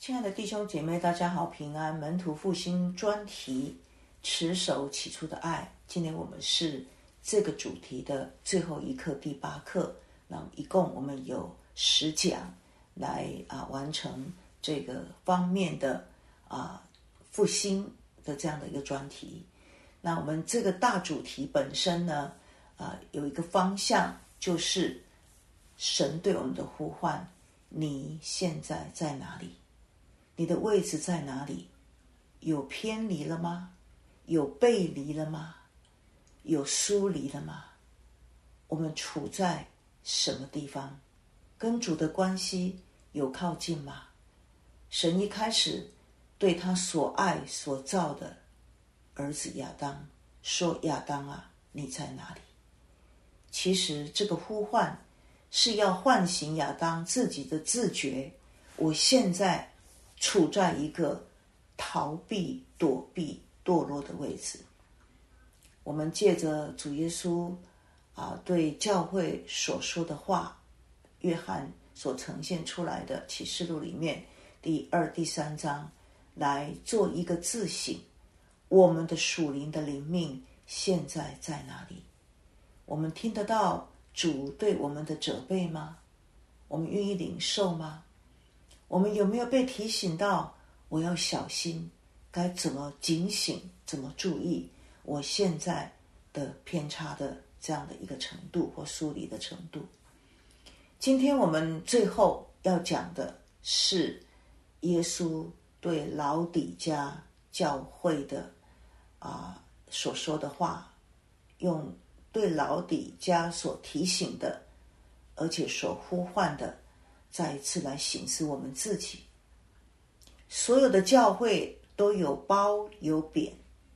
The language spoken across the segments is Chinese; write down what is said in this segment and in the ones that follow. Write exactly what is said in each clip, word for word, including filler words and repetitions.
亲爱的弟兄姐妹，大家好，平安。门徒复兴专题，持守起初的爱。今天我们是这个主题的最后一课，第八课。那一共我们有十讲来啊完成这个方面的啊复兴的这样的一个专题。那我们这个大主题本身呢，啊有一个方向，就是神对我们的呼唤：你现在在哪里？你的位置在哪里？有偏离了吗？有背离了吗？有疏离了吗？我们处在什么地方？跟主的关系有靠近吗？神一开始对他所爱所造的儿子亚当说：亚当啊，你在哪里？其实这个呼唤是要唤醒亚当自己的自觉，我现在处在一个逃避、躲避、堕落的位置。我们借着主耶稣啊对教会所说的话，约翰所呈现出来的启示录里面第二、第三章，来做一个自省：我们的属灵的灵命现在在哪里？我们听得到主对我们的责备吗？我们愿意领受吗？我们有没有被提醒到我要小心，该怎么警醒，怎么注意我现在的偏差的这样的一个程度或疏离的程度？今天我们最后要讲的是耶稣对老底嘉教会的啊所说的话，用对老底嘉所提醒的，而且所呼唤的，再一次来省思我们自己。所有的教会都有褒有贬，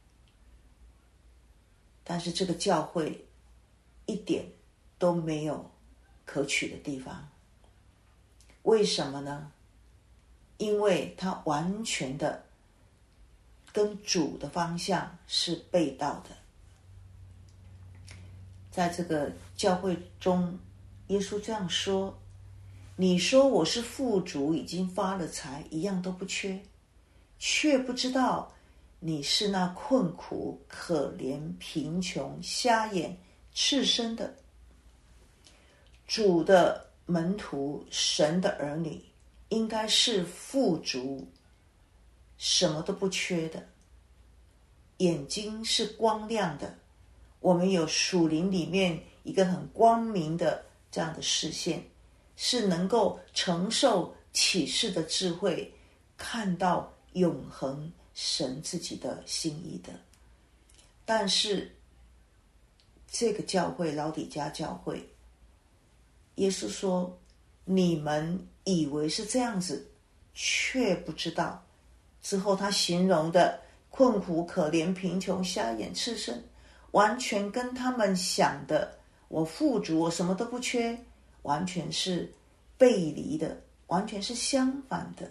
但是这个教会一点都没有可取的地方。为什么呢？因为它完全的跟主的方向是背道的。在这个教会中，耶稣这样说：你说我是富足，已经发了财，一样都不缺，却不知道你是那困苦、可怜、贫穷、瞎眼、赤身的。主的门徒，神的儿女，应该是富足，什么都不缺的，眼睛是光亮的，我们有属灵里面一个很光明的这样的视线，是能够承受启示的智慧，看到永恒神自己的心意的。但是这个教会，老底嘉教会，耶稣说：你们以为是这样子，却不知道。之后他形容的困苦、可怜、贫穷、瞎眼、赤身，完全跟他们想的我富足，我什么都不缺，完全是背离的，完全是相反的。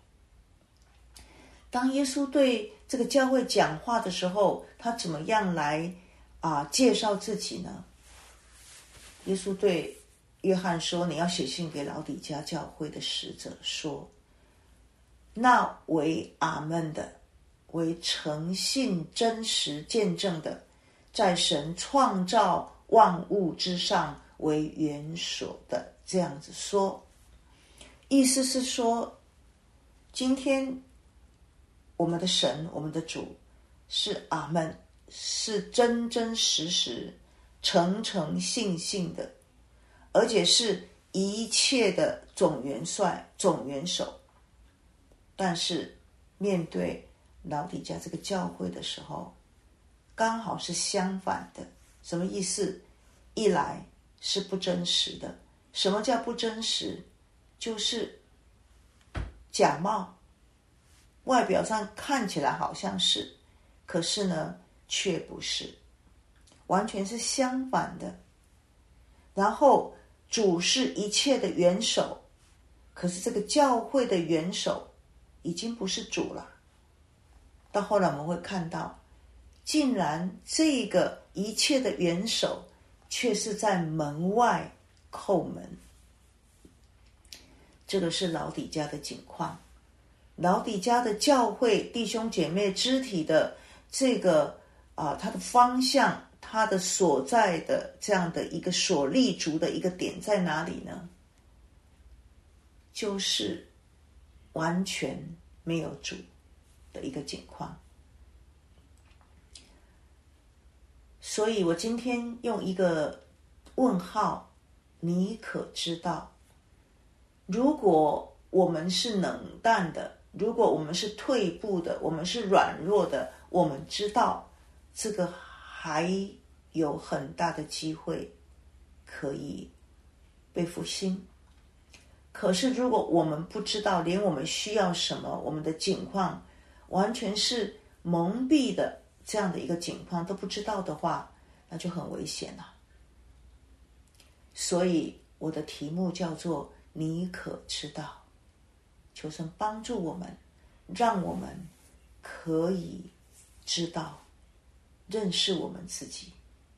当耶稣对这个教会讲话的时候，他怎么样来啊介绍自己呢？耶稣对约翰说：你要写信给老底嘉教会的使者说，那为阿们的，为诚信真实见证的，在神创造万物之上为元首的，这样子说。意思是说，今天我们的神，我们的主是阿们，是真真实实诚诚信信的，而且是一切的总元帅、总元首。但是面对老底嘉这个教会的时候，刚好是相反的。什么意思？一来是不真实的。什么叫不真实？就是假冒，外表上看起来好像是，可是呢却不是，完全是相反的。然后主是一切的元首，可是这个教会的元首已经不是主了。到后来我们会看到，竟然这个一切的元首却是在门外叩门。这个是老底嘉的景况。 老底嘉的教会弟兄姐妹肢体的这个啊、呃，它的方向，它的所在的这样的一个所立足的一个点在哪里呢？就是完全没有主的一个境况。所以我今天用一个问号，你可知道，如果我们是冷淡的，如果我们是退步的，我们是软弱的，我们知道这个还有很大的机会可以被复兴。可是如果我们不知道，连我们需要什么，我们的境况完全是蒙蔽的，这样的一个境况都不知道的话，那就很危险了。所以我的题目叫做你可知道，求神帮助我们，让我们可以知道认识我们自己。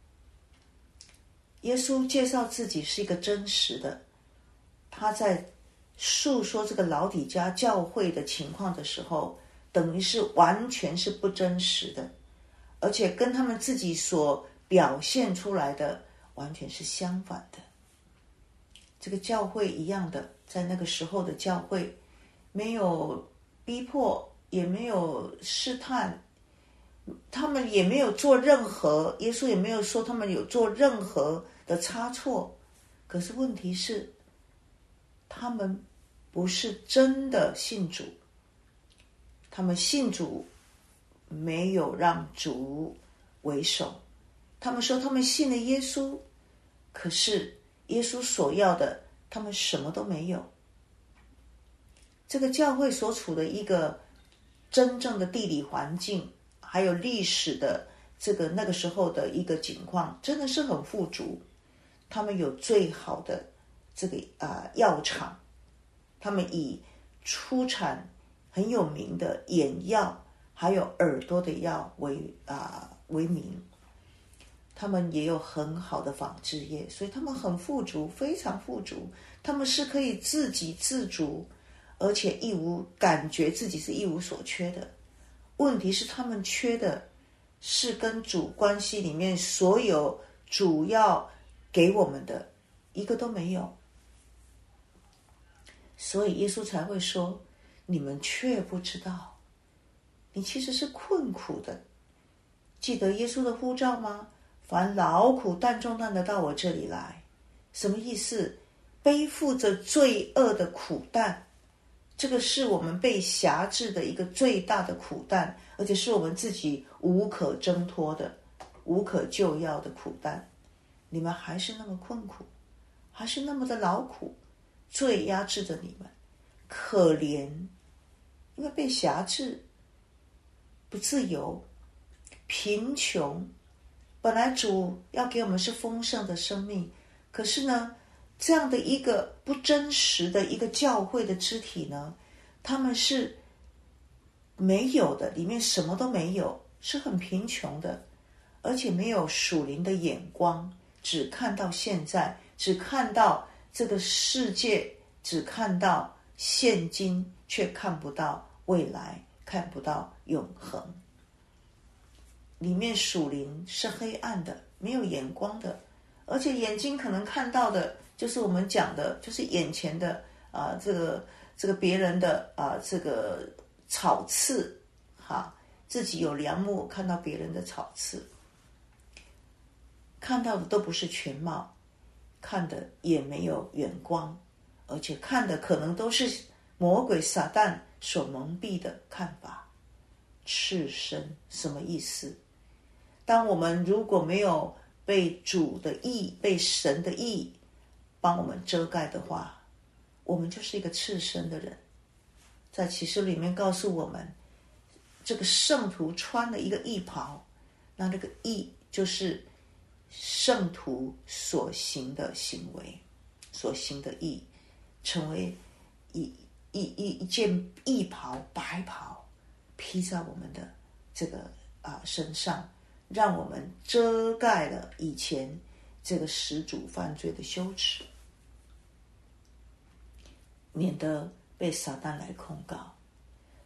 耶稣介绍自己是一个真实的，他在述说这个老底嘉教会的情况的时候，等于是完全是不真实的，而且跟他们自己所表现出来的完全是相反的。这个教会一样的，在那个时候的教会没有逼迫，也没有试探，他们也没有做任何，耶稣也没有说他们有做任何的差错。可是问题是，他们不是真的信主，他们信主没有让主为首。他们说他们信了耶稣，可是耶稣所要的，他们什么都没有。这个教会所处的一个真正的地理环境，还有历史的这个那个时候的一个情况，真的是很富足。他们有最好的这个啊、呃、药厂，他们以出产很有名的眼药，还有耳朵的药为啊、呃、为名。他们也有很好的纺织业，所以他们很富足，非常富足。他们是可以自给自足，而且一无感觉自己是一无所缺的。问题是他们缺的是跟主关系里面所有主要给我们的一个都没有。所以耶稣才会说，你们却不知道，你其实是困苦的。记得耶稣的呼召吗？凡劳苦担重担的到我这里来。什么意思？背负着罪恶的苦担，这个是我们被辖制的一个最大的苦担，而且是我们自己无可挣脱的、无可救药的苦担。你们还是那么困苦，还是那么的劳苦，罪压制着你们，可怜，因为被辖制，不自由，贫穷。本来主要给我们是丰盛的生命，可是呢，这样的一个不真实的一个教会的肢体呢，他们是没有的，里面什么都没有，是很贫穷的，而且没有属灵的眼光，只看到现在，只看到这个世界，只看到现今，却看不到未来，看不到永恒。里面属灵是黑暗的，没有眼光的，而且眼睛可能看到的就是我们讲的，就是眼前的啊、呃，这个这个别人的啊、呃，这个草刺，哈，自己有梁木，看到别人的草刺，看到的都不是全貌，看的也没有远光，而且看的可能都是魔鬼撒旦所蒙蔽的看法。赤身什么意思？当我们如果没有被主的义、被神的义帮我们遮盖的话，我们就是一个赤身的人。在启示里面告诉我们，这个圣徒穿了一个义袍，那这个义就是圣徒所行的行为，所行的义，成为一一一一件义袍，白袍披在我们的这个啊、呃、身上，让我们遮盖了以前这个始祖犯罪的羞耻，免得被撒旦来控告。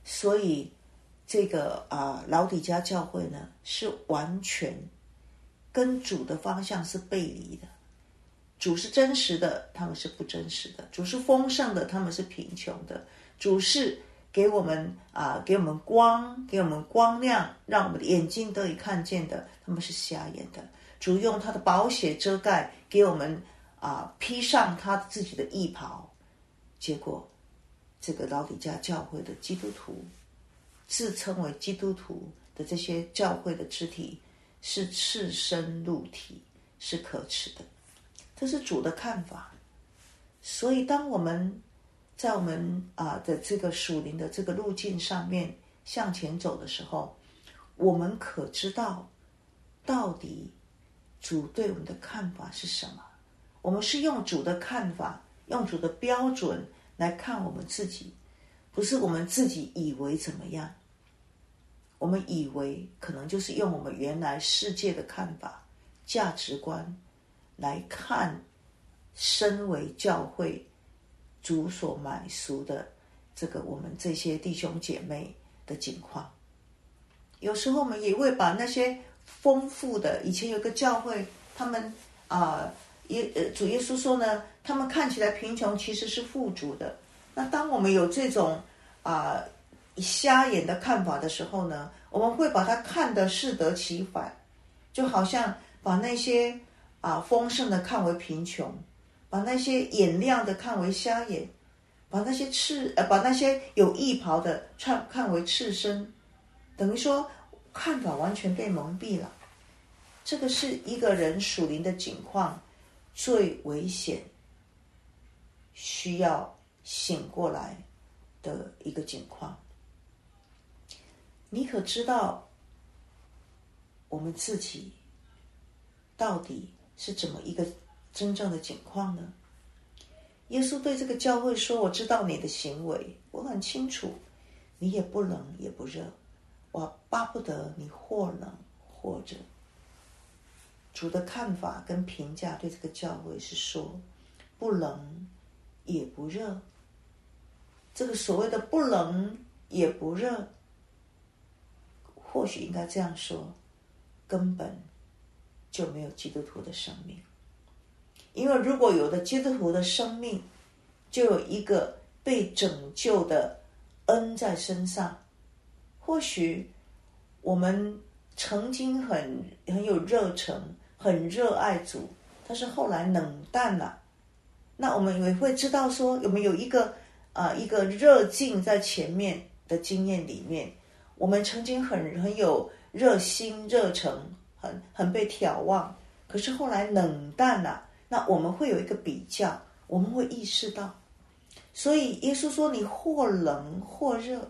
所以这个啊老底嘉教会呢，是完全跟主的方向是背离的。主是真实的，他们是不真实的；主是丰盛的，他们是贫穷的；主是给我们啊，给我们光，给我们光亮，让我们的眼睛得以看见的，他们是瞎眼的。主用他的宝血遮盖，给我们啊披上他自己的义袍。结果，这个老底嘉教会的基督徒，自称为基督徒的这些教会的肢体，是赤身露体，是可耻的。这是主的看法。所以当我们在我们啊的这个属灵的这个路径上面向前走的时候，我们可知道到底主对我们的看法是什么？我们是用主的看法，用主的标准来看我们自己，不是我们自己以为怎么样。我们以为可能就是用我们原来世界的看法、价值观来看身为教会主所买赎的这个我们这些弟兄姐妹的境况。有时候我们也会把那些丰富的，以前有个教会，他们啊、呃，耶呃主耶稣说呢，他们看起来贫穷，其实是富足的。那当我们有这种啊、呃、瞎眼的看法的时候呢，我们会把它看得适得其反，就好像把那些啊丰盛的看为贫穷，把那些眼亮的看为瞎眼，把那些赤呃把那些有义袍的看看为赤身，等于说看法完全被蒙蔽了。这个是一个人属灵的境况最危险，需要醒过来的一个境况。你可知道我们自己到底是怎么一个真正的境况呢？耶稣对这个教会说，我知道你的行为，我很清楚，你也不冷也不热，我巴不得你或冷或热。主的看法跟评价对这个教会是说，不冷也不热。这个所谓的不冷也不热，或许应该这样说，根本就没有基督徒的生命。因为如果有了基督徒的生命，就有一个被拯救的恩在身上。或许我们曾经很很有热忱，很热爱主，但是后来冷淡了。那我们也会知道说，我们有一个啊、呃、一个热劲在前面的经验里面，我们曾经很很有热心热忱，很很被眺望，可是后来冷淡了。那我们会有一个比较，我们会意识到。所以耶稣说，你或冷或热。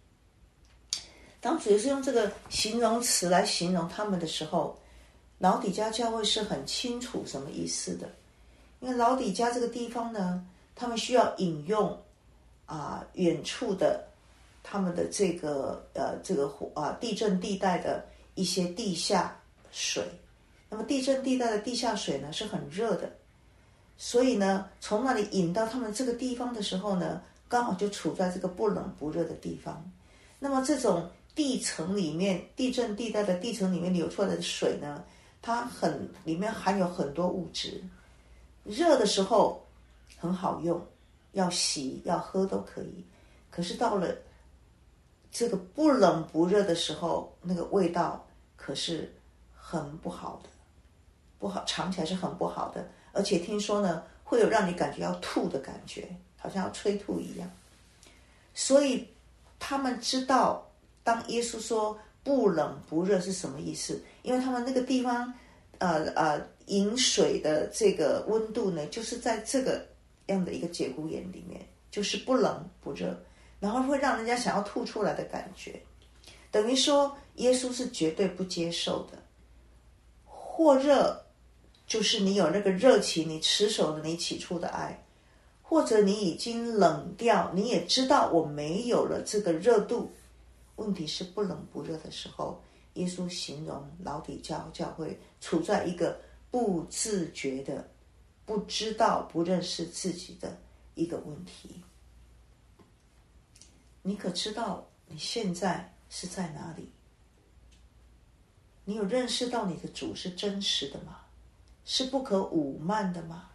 当主耶稣用这个形容词来形容他们的时候，老底嘉教会是很清楚什么意思的。因为老底嘉这个地方呢，他们需要引用啊、呃、远处的他们的这个呃这个啊、呃、地震地带的一些地下水。那么地震地带的地下水呢是很热的，所以呢从那里引到他们这个地方的时候呢，刚好就处在这个不冷不热的地方。那么这种地层里面，地震地带的地层里面流出来的水呢，它很里面含有很多物质，热的时候很好用，要洗要喝都可以。可是到了这个不冷不热的时候，那个味道可是很不好的，不好，尝起来是很不好的。而且听说呢，会有让你感觉要吐的感觉，好像要催吐一样。所以他们知道，当耶稣说不冷不热是什么意思，因为他们那个地方呃呃饮水的这个温度呢，就是在这个样的一个节骨眼里面，就是不冷不热，然后会让人家想要吐出来的感觉。等于说耶稣是绝对不接受的。或热就是你有那个热情，你持守了你起初的爱，或者你已经冷掉，你也知道我没有了这个热度。问题是不冷不热的时候，耶稣形容老底嘉教会处在一个不自觉的、不知道、不认识自己的一个问题。你可知道你现在是在哪里？你有认识到你的主是真实的吗？是不可侮慢的吗？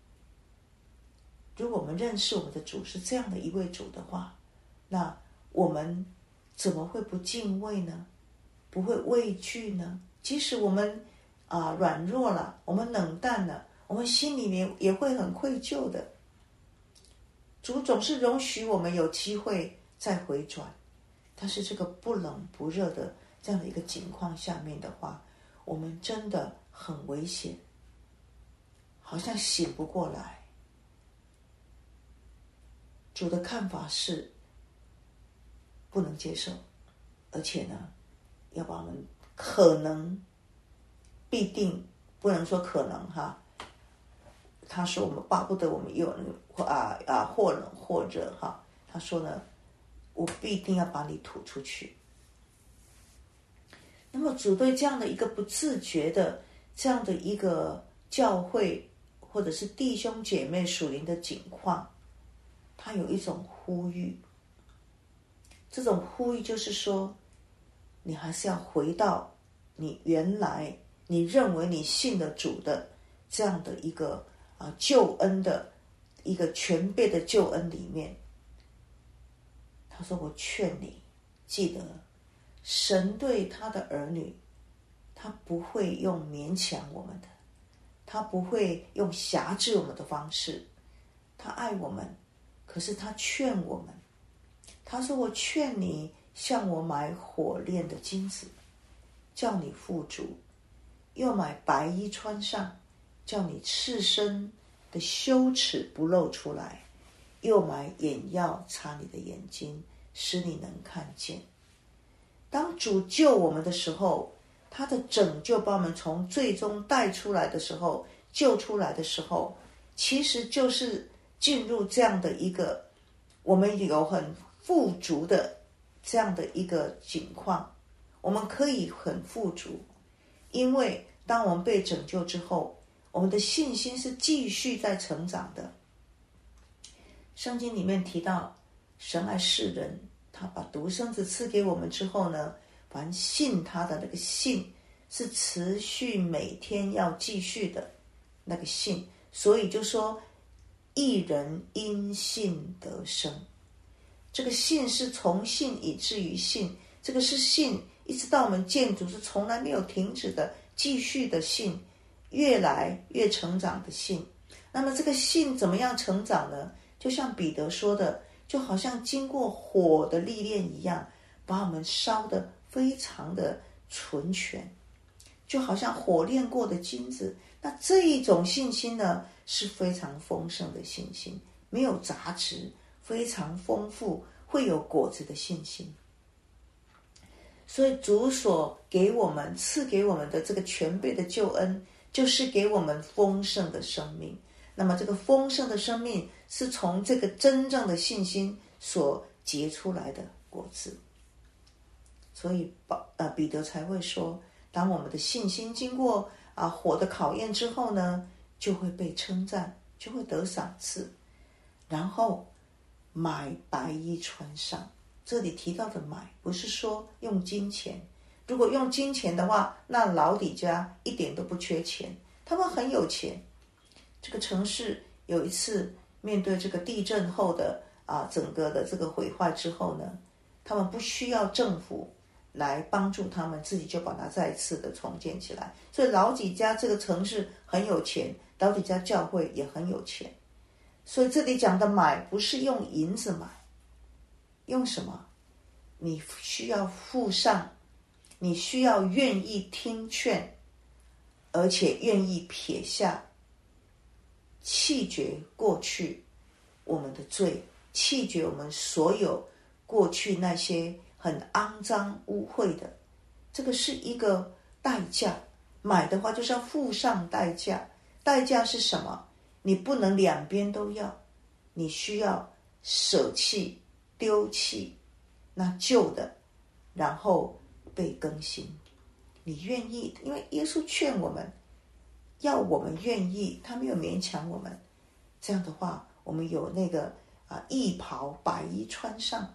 如果我们认识我们的主是这样的一位主的话，那我们怎么会不敬畏呢？不会畏惧呢？即使我们啊、呃、软弱了，我们冷淡了，我们心里面也会很愧疚的。主总是容许我们有机会再回转，但是这个不冷不热的这样的一个情况下面的话，我们真的很危险，好像醒不过来。主的看法是不能接受，而且呢，要把我们可能必定不能说可能哈，他说我们巴不得我们有啊啊或冷或热哈，他说呢，我必定要把你吐出去。那么主对这样的一个不自觉的这样的一个教会或者是弟兄姐妹属灵的境况，他有一种呼吁。这种呼吁就是说，你还是要回到你原来你认为你信的主的这样的一个啊救恩的一个全备的救恩里面。他说，我劝你记得，神对他的儿女，他不会用勉强我们的，他不会用辖制我们的方式，他爱我们，可是他劝我们。他说，我劝你向我买火炼的金子，叫你富足，又买白衣穿上，叫你赤身的羞耻不露出来，又买眼药擦你的眼睛，使你能看见。当主救我们的时候，他的拯救把我们从最终带出来的时候，救出来的时候，其实就是进入这样的一个我们有很富足的这样的一个情况。我们可以很富足，因为当我们被拯救之后，我们的信心是继续在成长的。圣经里面提到，神爱世人，他把独生子赐给我们之后呢，凡信他的那个信是持续每天要继续的那个信，所以就说义人因信得生。这个信是从信以至于信，这个是信一直到我们见主是从来没有停止的继续的信，越来越成长的信。那么这个信怎么样成长呢？就像彼得说的，就好像经过火的历练一样，把我们烧得非常的纯全，就好像火炼过的金子。那这一种信心呢，是非常丰盛的信心，没有杂质，非常丰富，会有果子的信心。所以主所给我们赐给我们的这个全备的救恩，就是给我们丰盛的生命。那么这个丰盛的生命是从这个真正的信心所结出来的果子。所以呃彼得才会说，当我们的信心经过啊火的考验之后呢，就会被称赞，就会得赏赐。然后买白衣穿上，这里提到的买不是说用金钱，如果用金钱的话，那老底家一点都不缺钱，他们很有钱。这个城市有一次面对这个地震后的啊整个的这个毁坏之后呢，他们不需要政府来帮助他们，自己就把它再次的重建起来。所以老底家这个城市很有钱，老底家教会也很有钱。所以这里讲的买不是用银子买，用什么？你需要付上，你需要愿意听劝，而且愿意撇下，弃绝过去我们的罪，弃绝我们所有过去那些很肮脏污秽的。这个是一个代价，买的话就是要付上代价。代价是什么？你不能两边都要，你需要舍弃丢弃那旧的，然后被更新。你愿意，因为耶稣劝我们，要我们愿意，他没有勉强我们。这样的话，我们有那个啊义袍白衣穿上，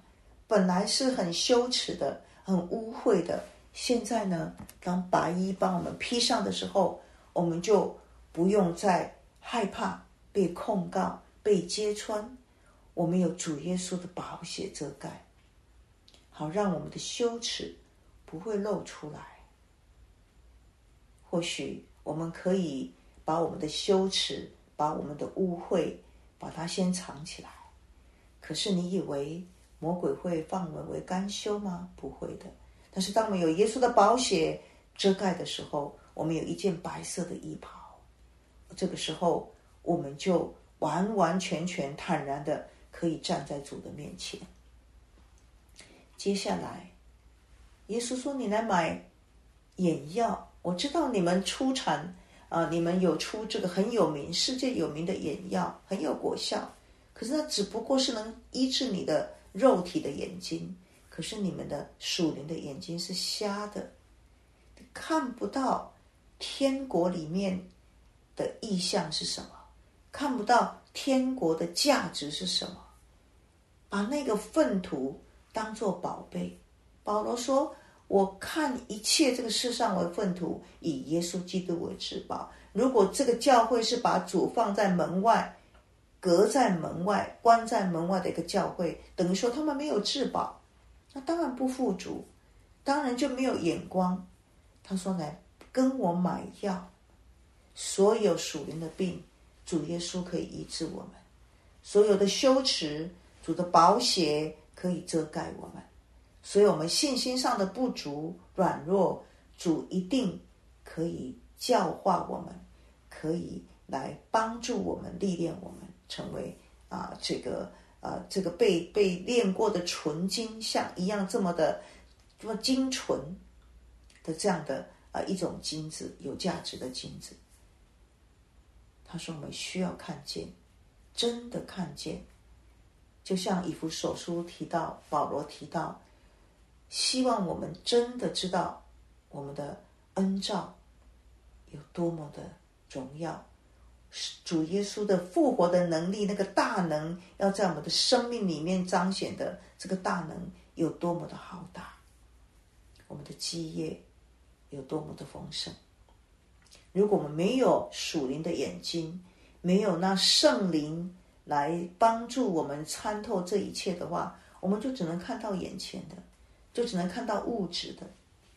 本来是很羞耻的、很污秽的，现在呢，当白衣帮我们披上的时候，我们就不用再害怕被控告、被揭穿。我们有主耶稣的宝血遮盖，好让我们的羞耻不会露出来。或许我们可以把我们的羞耻、把我们的污秽，把它先藏起来。可是你以为魔鬼会放我们为甘休吗？不会的。但是当我们有耶稣的宝血遮盖的时候，我们有一件白色的衣袍，这个时候我们就完完全全坦然的可以站在主的面前。接下来耶稣说，你来买眼药，我知道你们出产、呃、你们有出这个很有名、世界有名的眼药，很有果效，可是那只不过是能医治你的肉体的眼睛，可是你们的属灵的眼睛是瞎的，看不到天国里面的意象是什么，看不到天国的价值是什么。把那个粪土当作宝贝。保罗说，我看一切这个世上为粪土，以耶稣基督为至宝。如果这个教会是把主放在门外，隔在门外，关在门外的一个教会，等于说他们没有至宝，那当然不富足，当然就没有眼光。他说，来跟我买药，所有属灵的病，主耶稣可以医治我们，所有的羞耻，主的宝血可以遮盖我们，所以我们信心上的不足、软弱，主一定可以教化我们，可以来帮助我们、历练我们，成为啊、呃、这个呃这个被被炼过的纯金，像一样这么的这么精纯的这样的啊、呃、一种金子，有价值的金子。他说我们需要看见，真的看见。就像以弗所书提到，保罗提到，希望我们真的知道我们的恩召有多么的荣耀，主耶稣的复活的能力，那个大能要在我们的生命里面彰显的这个大能有多么的浩大，我们的基业有多么的丰盛。如果我们没有属灵的眼睛，没有那圣灵来帮助我们参透这一切的话，我们就只能看到眼前的，就只能看到物质的，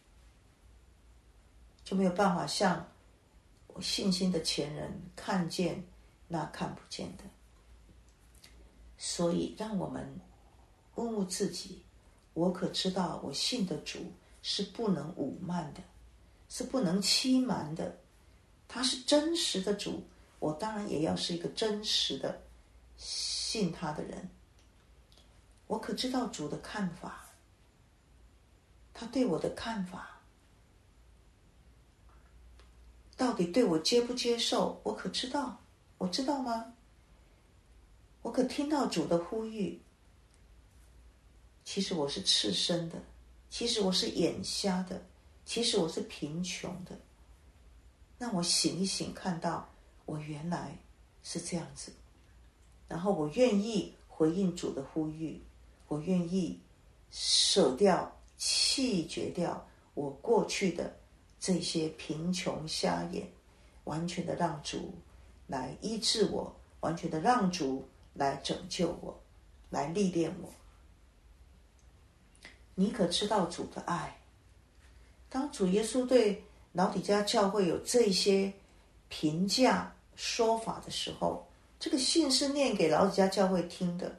就没有办法像我信心的前人看见那看不见的。所以让我们问问自己，我可知道我信的主是不能侮慢的，是不能欺瞒的，他是真实的主，我当然也要是一个真实的信他的人。我可知道主的看法，他对我的看法到底对我接不接受，我可知道，我知道吗？我可听到主的呼吁，其实我是赤身的，其实我是眼瞎的，其实我是贫穷的，让我醒一醒，看到我原来是这样子，然后我愿意回应主的呼吁，我愿意舍掉、弃绝掉我过去的这些贫穷瞎眼，完全的让主来医治我，完全的让主来拯救我，来历练我。你可知道主的爱？当主耶稣对老底嘉教会有这些评价说法的时候，这个信是念给老底嘉教会听的。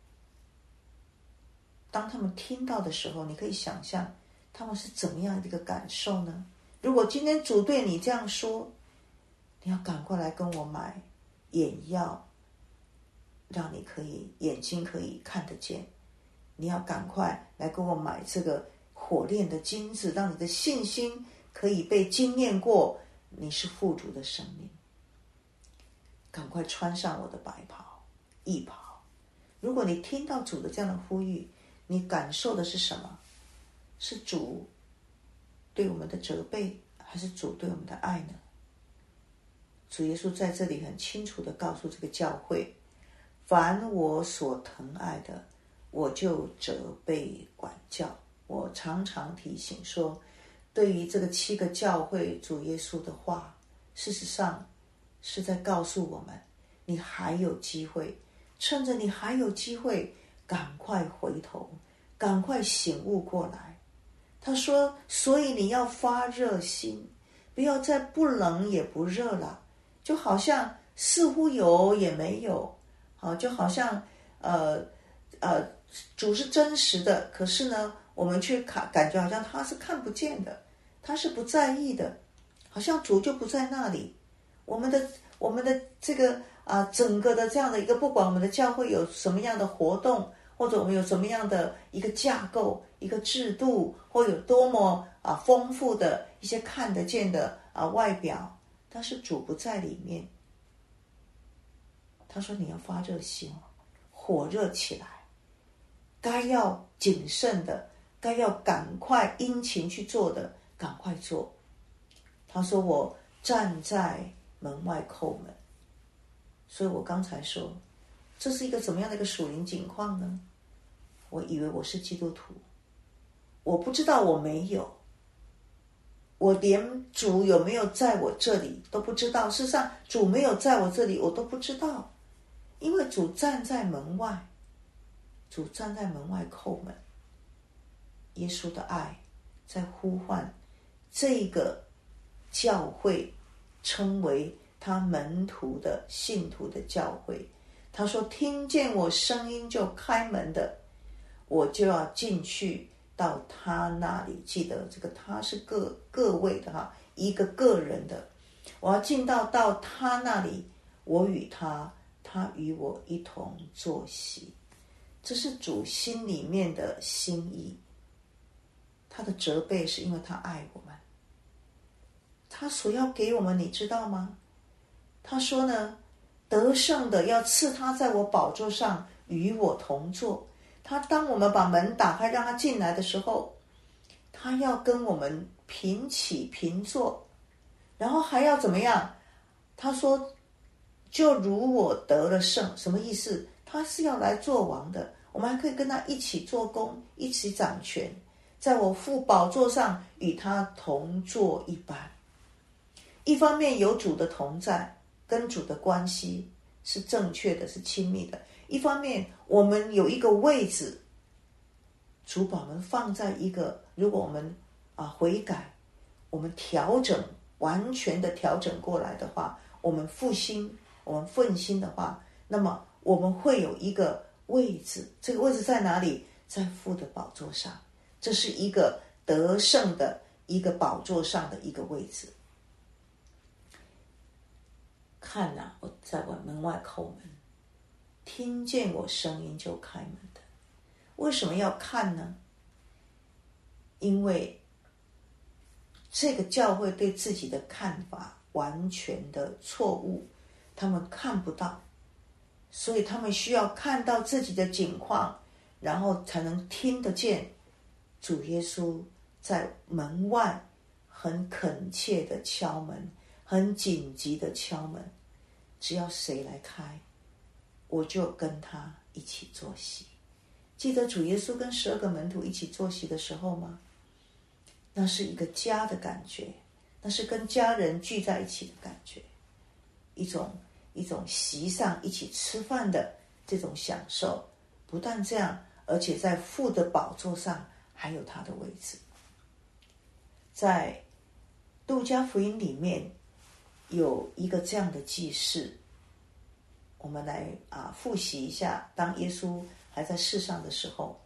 当他们听到的时候，你可以想象他们是怎么样的一个感受呢？如果今天主对你这样说，你要赶快来跟我买眼药，让你可以眼睛可以看得见。你要赶快来跟我买这个火炼的金子，让你的信心可以被经验过，你是富足的生命。赶快穿上我的白袍、义袍。如果你听到主的这样的呼吁，你感受的是什么？是主对我们的责备，还是主对我们的爱呢？主耶稣在这里很清楚地告诉这个教会，凡我所疼爱的， 我就责备管教。我常常提醒说，对于这个七个教会主耶稣的话，事实上是在告诉我们，你还有机会，趁着你还有机会，赶快回头，赶快醒悟过来。他说，所以你要发热心，不要再不冷也不热了，就好像似乎有也没有，好，就好像呃呃主是真实的，可是呢我们却感感觉好像他是看不见的，他是不在意的，好像主就不在那里。我们的我们的这个啊、呃、整个的这样的一个，不管我们的教会有什么样的活动，或者我们有什么样的一个架构、一个制度，或有多么啊丰富的一些看得见的啊外表，但是主不在里面。他说你要发热心，火热起来，该要谨慎的，该要赶快殷勤去做的，赶快做。他说我站在门外叩门。所以我刚才说，这是一个怎么样的一个属灵景况呢？我以为我是基督徒，我不知道我没有，我连主有没有在我这里都不知道。事实上主没有在我这里我都不知道，因为主站在门外，主站在门外叩门。耶稣的爱在呼唤这个教会，称为他门徒的信徒的教会。他说听见我声音就开门的，我就要进去到他那里。记得这个他是各各位的哈，一个个人的。我要进到到他那里，我与他，他与我一同坐席。这是主心里面的心意。他的责备是因为他爱我们，他所要给我们，你知道吗？他说呢，得胜的要赐他在我宝座上与我同坐。他当我们把门打开让他进来的时候，他要跟我们平起平坐，然后还要怎么样？他说就如我得了胜。什么意思？他是要来做王的，我们还可以跟他一起做工，一起掌权，在我父宝座上与他同坐一般。一方面有主的同在，跟主的关系是正确的，是亲密的。一方面我们有一个位置，主把我们放在一个，如果我们啊悔改，我们调整，完全的调整过来的话，我们复兴，我们奋心的话，那么我们会有一个位置。这个位置在哪里？在父的宝座上。这是一个得胜的一个宝座上的一个位置。看啊，我在我门外叩门，听见我声音就开门的。为什么要看呢？因为这个教会对自己的看法完全的错误，他们看不到，所以他们需要看到自己的景况，然后才能听得见主耶稣在门外很恳切的敲门，很紧急的敲门。只要谁来开，我就跟他一起坐席。记得主耶稣跟十二个门徒一起坐席的时候吗？那是一个家的感觉，那是跟家人聚在一起的感觉，一种一种席上一起吃饭的这种享受。不但这样，而且在父的宝座上还有他的位置。在路加福音里面有一个这样的记事，我们来啊复习一下。当耶稣还在世上的时候，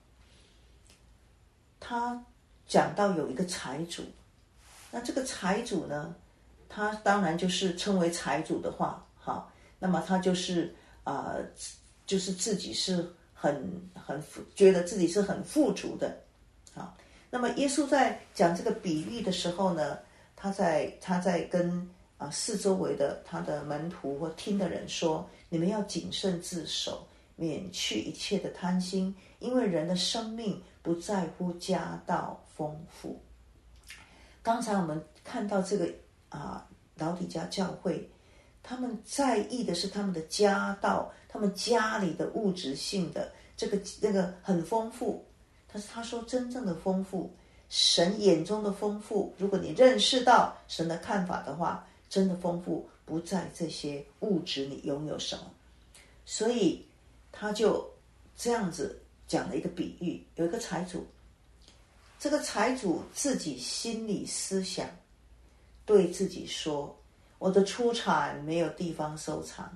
他讲到有一个财主。那这个财主呢，他当然就是称为财主的话，好，那么他就是啊、呃，就是自己是很很觉得自己是很富足的。好，那么耶稣在讲这个比喻的时候呢，他在他在跟啊四周围的他的门徒或听的人说，你们要谨慎自守，免去一切的贪心，因为人的生命不在乎家道丰富。刚才我们看到这个啊老底嘉教会，他们在意的是他们的家道，他们家里的物质性的这个那个很丰富。但是他说真正的丰富，神眼中的丰富，如果你认识到神的看法的话，真的丰富不在这些物质你拥有什么。所以他就这样子讲了一个比喻，有一个财主，这个财主自己心里思想，对自己说，我的出产没有地方收藏，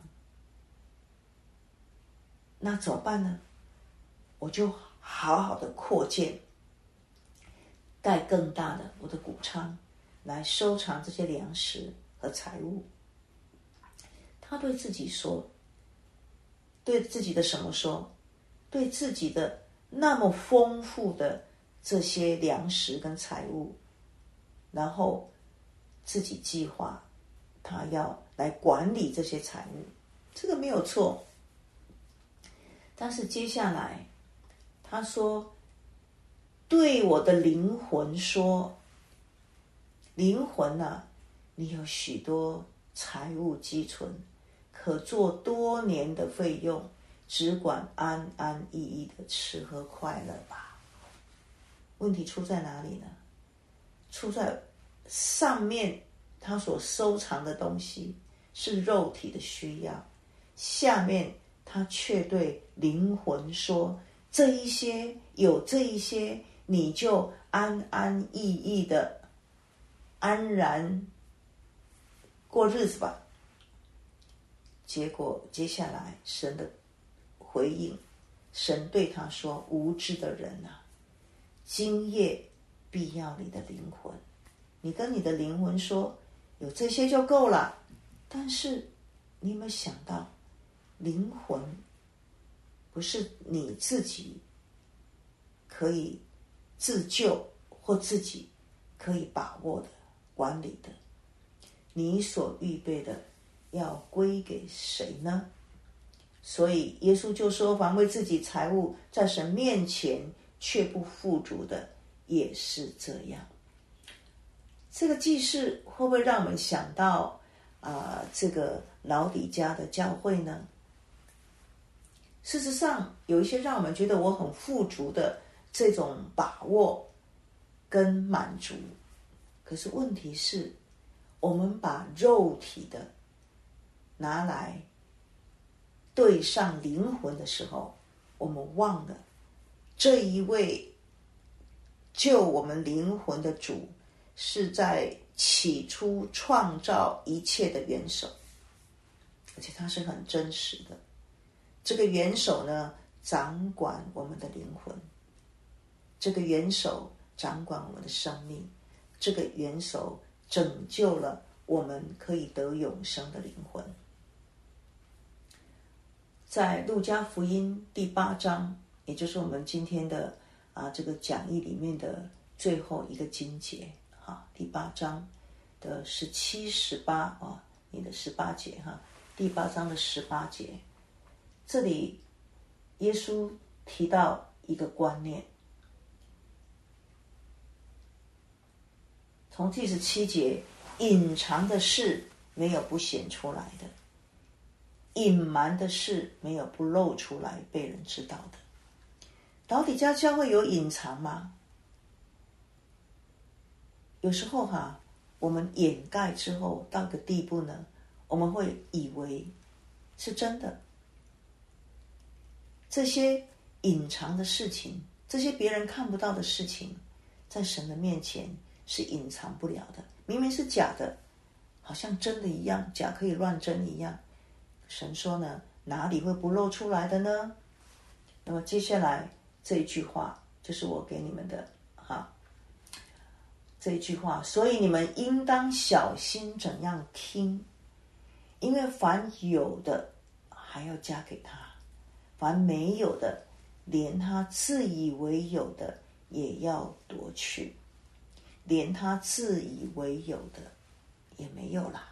那怎么办呢？我就好好的扩建，盖更大的我的谷仓，来收藏这些粮食和财物。他对自己说，对自己的什么说？对自己的那么丰富的这些粮食跟财物，然后自己计划他要来管理这些财物，这个没有错。但是接下来他说，对我的灵魂说，灵魂啊，你有许多财物积存，可做多年的费用，只管安安逸逸的吃喝快乐吧。问题出在哪里呢？出在上面他所收藏的东西是肉体的需要，下面他却对灵魂说，这一些有这一些，你就安安逸逸的安然过日子吧。结果接下来神的回应，神对他说，无知的人啊，今夜必要你的灵魂。你跟你的灵魂说，有这些就够了。但是你有没有想到，灵魂不是你自己可以自救或自己可以把握的、管理的，你所预备的要归给谁呢？所以耶稣就说，凡为自己财物在神面前却不富足的，也是这样。这个记事会不会让我们想到啊、呃，这个老底嘉的教会呢？事实上，有一些让我们觉得我很富足的这种把握跟满足，可是问题是，我们把肉体的拿来对上灵魂的时候，我们忘了这一位救我们灵魂的主是在起初创造一切的元首，而且他是很真实的。这个元首呢，掌管我们的灵魂，这个元首掌管我们的生命，这个元首拯救了我们可以得永生的灵魂。在路加福音第八章，也就是我们今天的啊这个讲义里面的最后一个经节，哈，第八章的十七、十八啊，你的十八节哈，第八章的十八节，这里耶稣提到一个观念，从第十七节，隐藏的事没有不显出来的，隐瞒的事没有不露出来被人知道的。老底嘉教会有隐藏吗？有时候哈、啊，我们掩盖之后到个地步呢，我们会以为是真的。这些隐藏的事情，这些别人看不到的事情，在神的面前是隐藏不了的。明明是假的，好像真的一样，假可以乱真一样。神说呢，哪里会不露出来的呢？那么接下来这一句话就是我给你们的哈，这一句话，所以你们应当小心怎样听，因为凡有的还要加给他，凡没有的，连他自以为有的也要夺去，连他自以为有的也没有啦。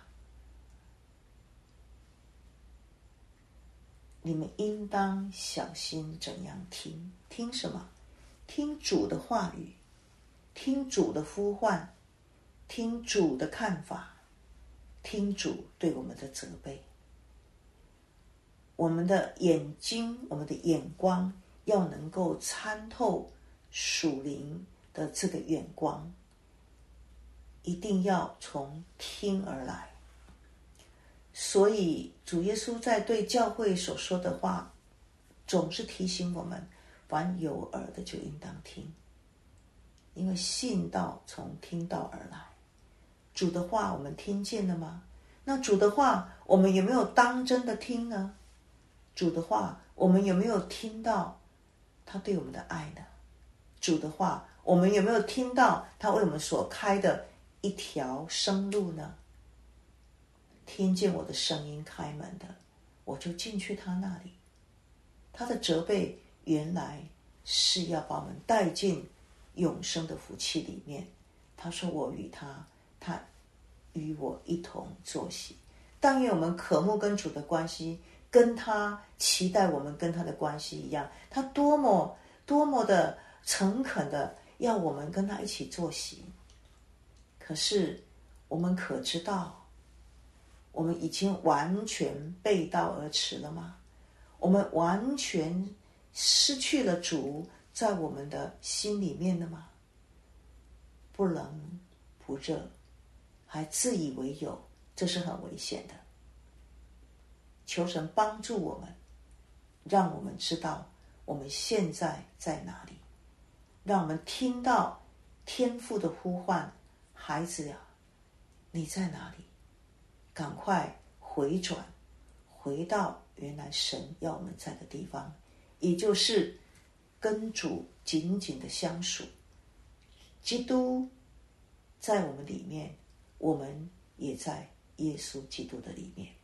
你们应当小心怎样听，听什么？听主的话语，听主的呼唤，听主的看法，听主对我们的责备。我们的眼睛，我们的眼光要能够参透属灵的这个眼光，一定要从听而来。所以主耶稣在对教会所说的话，总是提醒我们，凡有耳的就应当听，因为信道从听道而来。主的话我们听见了吗？那主的话我们有没有当真的听呢？主的话我们有没有听到他对我们的爱呢？主的话我们有没有听到他为我们所开的一条生路呢？听见我的声音开门的，我就进去他那里。他的责备原来是要把我们带进永生的福气里面。他说我与他，他与我一同坐席。但愿我们渴慕跟主的关系，跟他期待我们跟他的关系一样，他多么多么的诚恳的要我们跟他一起坐席。可是我们可知道我们已经完全背道而驰了吗？我们完全失去了主在我们的心里面了吗？不冷不热，还自以为有，这是很危险的。求神帮助我们，让我们知道我们现在在哪里，让我们听到天父的呼唤，孩子呀，你在哪里？赶快回转，回到原来神要我们在的地方，也就是跟主紧紧的相属。基督在我们里面，我们也在耶稣基督的里面。